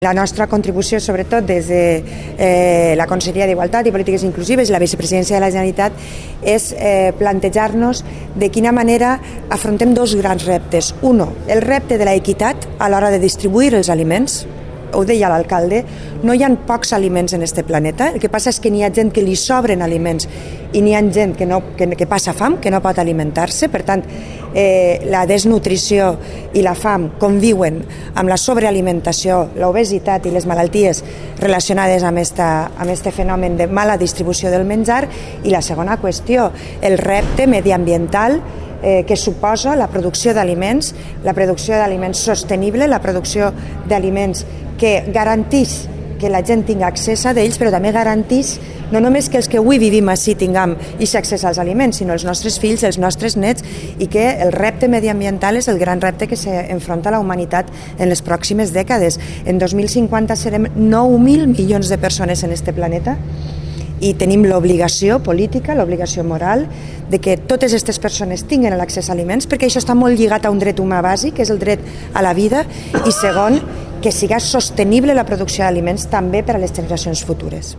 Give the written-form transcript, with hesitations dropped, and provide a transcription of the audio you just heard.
La nostra contribució, sobretot des de la Conselleria d'Igualtat i Polítiques Inclusives i la Vicepresidència de la Generalitat, és plantejar-nos de quina manera afrontem dos grans reptes. Un, el repte de l'equitat a l'hora de distribuir els aliments. Ho deia l'alcalde, no hi ha pocs aliments en este planeta, el que passa és que n'hi ha gent que li sobren aliments i n'hi ha gent que passa fam, que no pot alimentar-se, per tant la desnutrició i la fam conviuen amb la sobrealimentació, l'obesitat i les malalties relacionades amb este fenomen de mala distribució del menjar. I la segona qüestió, el repte mediambiental que suposa la producció d'aliments sostenible, la producció d'aliments que garantís que la gent tingui accés a ells, però també garantís no només que els que avui vivim així tinguem aquest accés als aliments, sinó els nostres fills, els nostres nets, i que el repte mediambiental és el gran repte que s'enfronta la humanitat en les pròximes dècades. En 2050 serem 9.000 milions de persones en este planeta i tenim l'obligació política, l'obligació moral, de que totes aquestes persones tinguin l'accés a aliments, perquè això està molt lligat a un dret humà bàsic, que és el dret a la vida, i segon, que siga sostenible la producció d'aliments també per a les generacions futures.